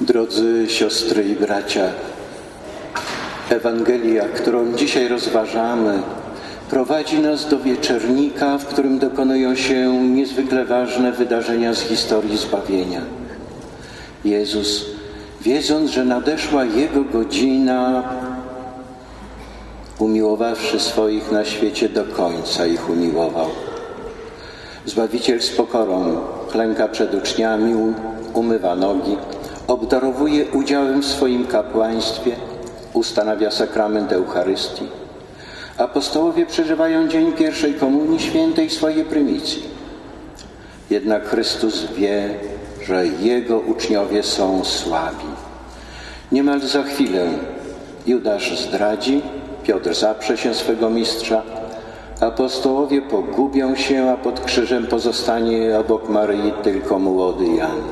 Drodzy siostry i bracia, Ewangelia, którą dzisiaj rozważamy, prowadzi nas do wieczernika, w którym dokonują się niezwykle ważne wydarzenia z historii zbawienia. Jezus, wiedząc, że nadeszła Jego godzina, umiłowawszy swoich na świecie, do końca ich umiłował. Zbawiciel z pokorą klęka przed uczniami, umywa nogi, obdarowuje udziałem w swoim kapłaństwie, ustanawia sakrament Eucharystii. Apostołowie przeżywają dzień pierwszej komunii świętej swojej prymicji. Jednak Chrystus wie, że Jego uczniowie są słabi. Niemal za chwilę Judasz zdradzi, Piotr zaprze się swego mistrza, apostołowie pogubią się, a pod krzyżem pozostanie obok Maryi tylko młody Jan.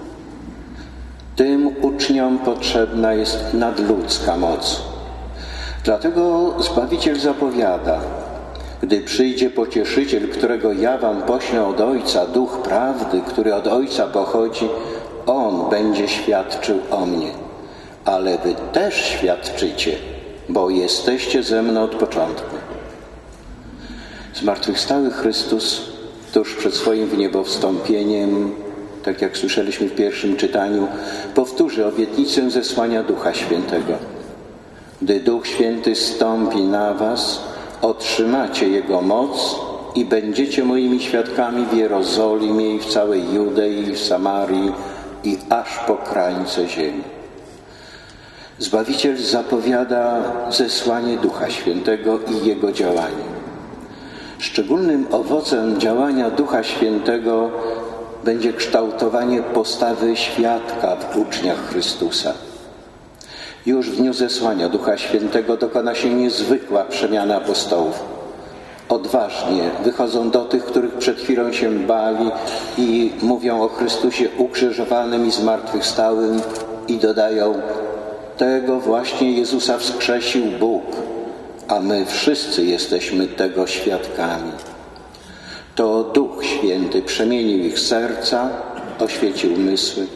Tym uczniom potrzebna jest nadludzka moc. Dlatego Zbawiciel zapowiada: gdy przyjdzie Pocieszyciel, którego ja wam poślę od Ojca, Duch Prawdy, który od Ojca pochodzi, On będzie świadczył o mnie. Ale wy też świadczycie, bo jesteście ze mną od początku. Zmartwychwstały Chrystus tuż przed swoim wniebowstąpieniem, tak jak słyszeliśmy w pierwszym czytaniu, powtórzy obietnicę zesłania Ducha Świętego. Gdy Duch Święty stąpi na was, otrzymacie Jego moc i będziecie moimi świadkami w Jerozolimie i w całej Judei, i w Samarii i aż po krańce ziemi. Zbawiciel zapowiada zesłanie Ducha Świętego i Jego działanie. Szczególnym owocem działania Ducha Świętego będzie kształtowanie postawy świadka w uczniach Chrystusa. Już w dniu zesłania Ducha Świętego dokona się niezwykła przemiana apostołów. Odważnie wychodzą do tych, których przed chwilą się bali i mówią o Chrystusie ukrzyżowanym i zmartwychwstałym i dodają: tego właśnie Jezusa wskrzesił Bóg, a my wszyscy jesteśmy tego świadkami. To Duch Święty przemienił ich serca, oświecił umysły.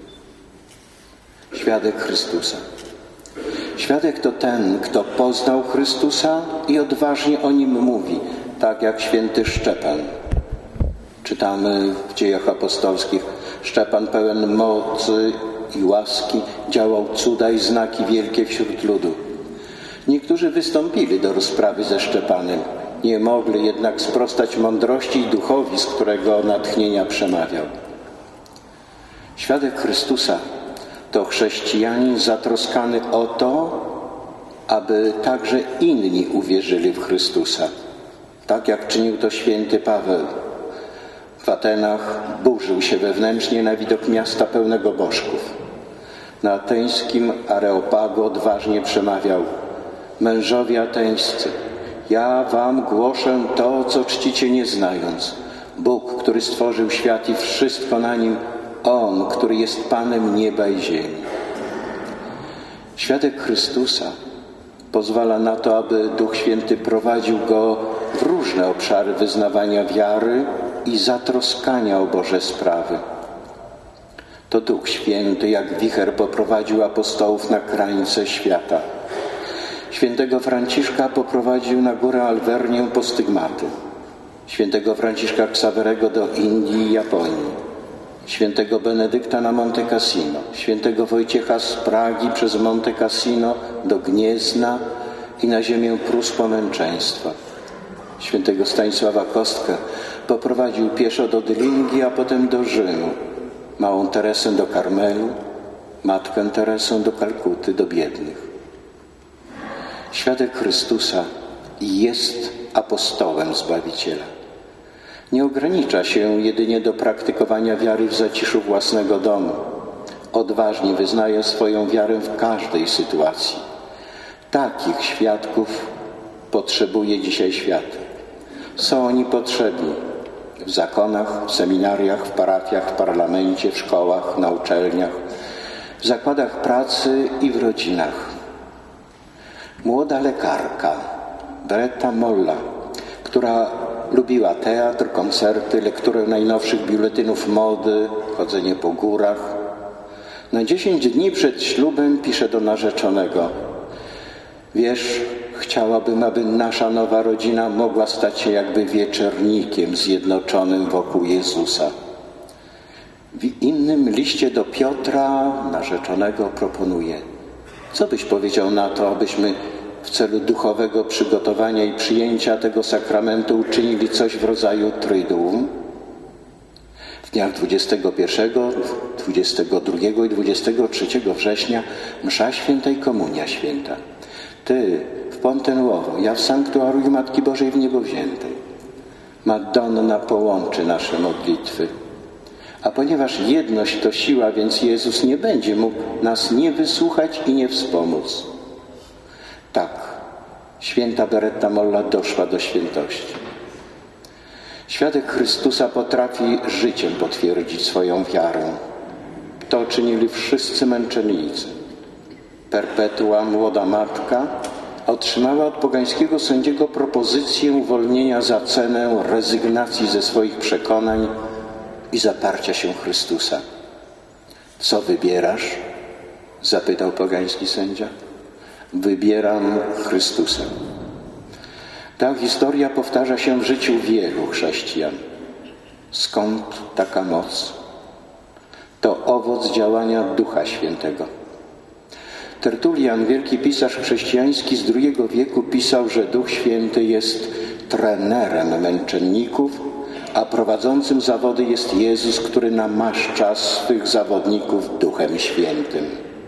Świadek Chrystusa. Świadek to ten, kto poznał Chrystusa i odważnie o Nim mówi, tak jak święty Szczepan. Czytamy w Dziejach Apostolskich: Szczepan pełen mocy i łaski działał cuda i znaki wielkie wśród ludu. Niektórzy wystąpili do rozprawy ze Szczepanem, nie mogli jednak sprostać mądrości i duchowi, z którego natchnienia przemawiał. Świadek Chrystusa to chrześcijanin zatroskany o to, aby także inni uwierzyli w Chrystusa, tak jak czynił to święty Paweł. W Atenach burzył się wewnętrznie na widok miasta pełnego bożków. Na ateńskim Areopagu odważnie przemawiał: mężowie ateńscy, ja wam głoszę to, co czcicie nie znając. Bóg, który stworzył świat i wszystko na nim, On, który jest Panem nieba i ziemi. Świadek Chrystusa pozwala na to, aby Duch Święty prowadził go w różne obszary wyznawania wiary i zatroskania o Boże sprawy. To Duch Święty jak wicher poprowadził apostołów na krańce świata. Świętego Franciszka poprowadził na górę Alwernię po stygmaty. Świętego Franciszka Ksawerego do Indii i Japonii. Świętego Benedykta na Monte Cassino. Świętego Wojciecha z Pragi przez Monte Cassino do Gniezna i na ziemię Prus po męczeństwa. Świętego Stanisława Kostkę poprowadził pieszo do Dylingii, a potem do Rzymu. Małą Teresę do Karmelu, Matkę Teresę do Kalkuty, do biednych. Świadek Chrystusa jest apostołem Zbawiciela. Nie ogranicza się jedynie do praktykowania wiary w zaciszu własnego domu. Odważnie wyznaje swoją wiarę w każdej sytuacji. Takich świadków potrzebuje dzisiaj świat. Są oni potrzebni w zakonach, w seminariach, w parafiach, w parlamencie, w szkołach, na uczelniach, w zakładach pracy i w rodzinach. Młoda lekarka Beretta Molla, która lubiła teatr, koncerty, lekturę najnowszych biuletynów mody, chodzenie po górach, Na 10 dni przed ślubem pisze do narzeczonego: wiesz, chciałabym, aby nasza nowa rodzina mogła stać się jakby wieczernikiem zjednoczonym wokół Jezusa. W innym liście do Piotra narzeczonego proponuje: co byś powiedział na to, abyśmy w celu duchowego przygotowania i przyjęcia tego sakramentu uczynili coś w rodzaju Triduum? W dniach 21, 22 i 23 września msza święta i komunia święta. Ty w Ponte Nuovo, ja w Sanktuarium Matki Bożej w Niebo Wziętej. Madonna połączy nasze modlitwy. A ponieważ jedność to siła, więc Jezus nie będzie mógł nas nie wysłuchać i nie wspomóc. Tak, święta Beretta Molla doszła do świętości. Świadek Chrystusa potrafi życiem potwierdzić swoją wiarę. To czynili wszyscy męczennicy. Perpetua, młoda matka, otrzymała od pogańskiego sędziego propozycję uwolnienia za cenę rezygnacji ze swoich przekonań i zaparcia się Chrystusa. Co wybierasz? Zapytał pogański sędzia. Wybieram Chrystusa. Ta historia powtarza się w życiu wielu chrześcijan. Skąd taka moc? To owoc działania Ducha Świętego. Tertulian, wielki pisarz chrześcijański z II wieku, pisał, że Duch Święty jest trenerem męczenników, a prowadzącym zawody jest Jezus, który namaszcza swych zawodników Duchem Świętym.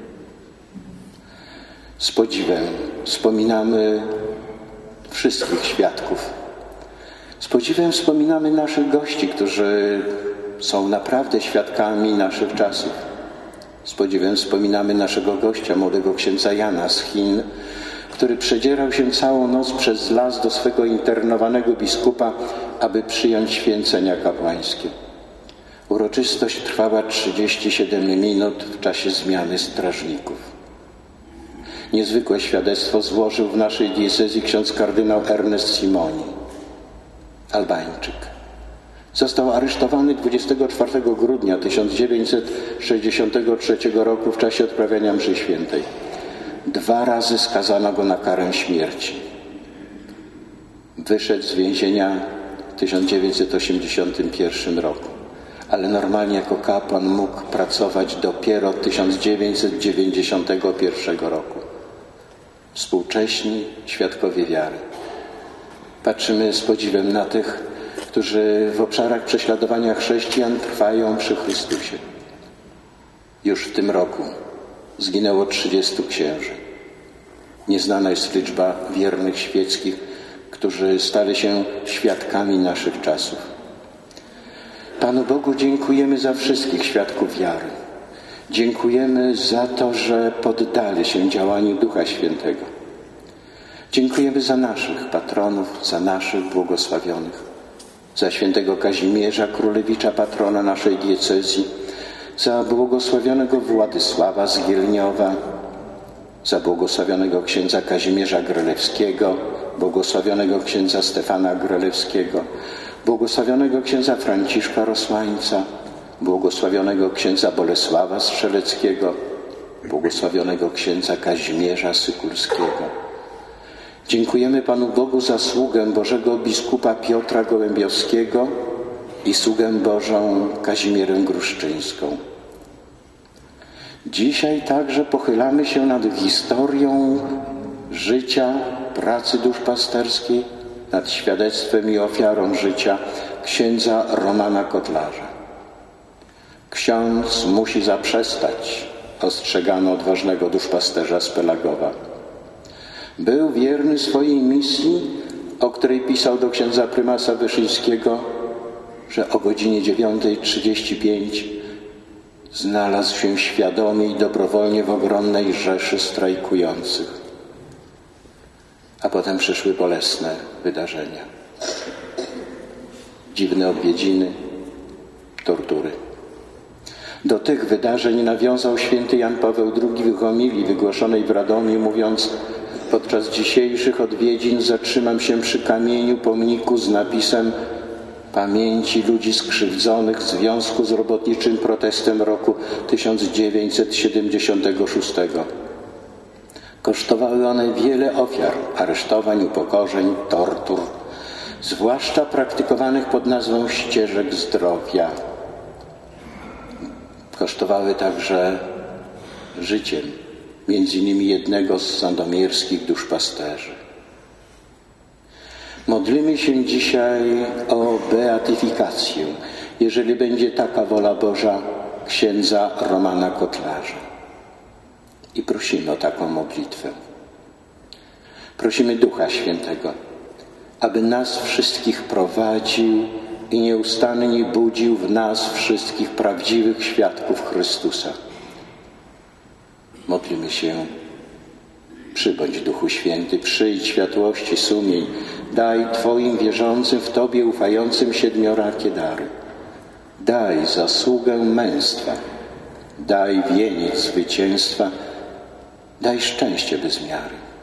Z podziwem wspominamy wszystkich świadków. Z podziwem wspominamy naszych gości, którzy są naprawdę świadkami naszych czasów. Z podziwem wspominamy naszego gościa, młodego księdza Jana z Chin, który przedzierał się całą noc przez las do swego internowanego biskupa, aby przyjąć święcenia kapłańskie. Uroczystość trwała 37 minut w czasie zmiany strażników. Niezwykłe świadectwo złożył w naszej diecezji ksiądz kardynał Ernest Simoni, Albańczyk. Został aresztowany 24 grudnia 1963 roku w czasie odprawiania mszy świętej. 2 razy skazano go na karę śmierci. Wyszedł z więzienia w 1981 roku, ale normalnie jako kapłan mógł pracować dopiero od 1991 roku. Współcześni świadkowie wiary. Patrzymy z podziwem na tych, którzy w obszarach prześladowania chrześcijan trwają przy Chrystusie. Już w tym roku zginęło 30 księży. Nieznana jest liczba wiernych świeckich, którzy stali się świadkami naszych czasów. Panu Bogu dziękujemy za wszystkich świadków wiary. Dziękujemy za to, że poddali się działaniu Ducha Świętego. Dziękujemy za naszych patronów, za naszych błogosławionych, za świętego Kazimierza Królewicza, patrona naszej diecezji, za błogosławionego Władysława z Gielniowa, za błogosławionego księdza Kazimierza Grelewskiego, błogosławionego księdza Stefana Grelewskiego, błogosławionego księdza Franciszka Rosłańca, błogosławionego księdza Bolesława Strzeleckiego, błogosławionego księdza Kazimierza Sykulskiego. Dziękujemy Panu Bogu za sługę Bożego biskupa Piotra Gołębiowskiego i sługę Bożą Kazimierę Gruszczyńską. Dzisiaj także pochylamy się nad historią życia, pracy duszpasterskiej, nad świadectwem i ofiarą życia księdza Romana Kotlarza. Ksiądz musi zaprzestać, ostrzegano odważnego duszpasterza z Pelagowa. Był wierny swojej misji, o której pisał do księdza prymasa Wyszyńskiego, że o godzinie 9:35 znalazł się świadomie i dobrowolnie w ogromnej rzeszy strajkujących. A potem przyszły bolesne wydarzenia. Dziwne odwiedziny, tortury. Do tych wydarzeń nawiązał święty Jan Paweł II w homilii wygłoszonej w Radomiu, mówiąc: podczas dzisiejszych odwiedzin zatrzymam się przy kamieniu pomniku z napisem pamięci ludzi skrzywdzonych w związku z robotniczym protestem roku 1976. Kosztowały one wiele ofiar, aresztowań, upokorzeń, tortur, zwłaszcza praktykowanych pod nazwą ścieżek zdrowia. Kosztowały także życiem, między innymi jednego z sandomierskich duszpasterzy. Modlimy się dzisiaj o beatyfikację, jeżeli będzie taka wola Boża, księdza Romana Kotlarza. I prosimy o taką modlitwę. Prosimy Ducha Świętego, aby nas wszystkich prowadził i nieustannie budził w nas wszystkich prawdziwych świadków Chrystusa. Modlimy się: przybądź Duchu Święty, przyjdź światłości sumień, daj Twoim wierzącym w Tobie ufającym siedmiorakie dary. Daj zasługę męstwa, daj wieniec zwycięstwa, daj szczęście bez miary.